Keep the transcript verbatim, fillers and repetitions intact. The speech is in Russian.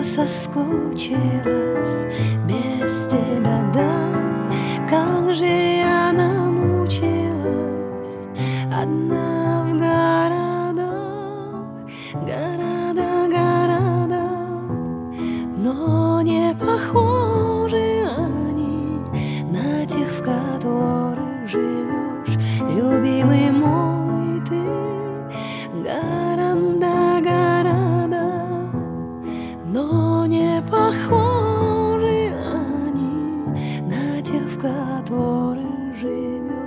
соскучилась без тебя, да. Как же я намучилась одна в городах, города, города, но не похожи они на тех, в которых живешь, любимый мой ты. Города, города, но не похожи они на тех, в которых живешь.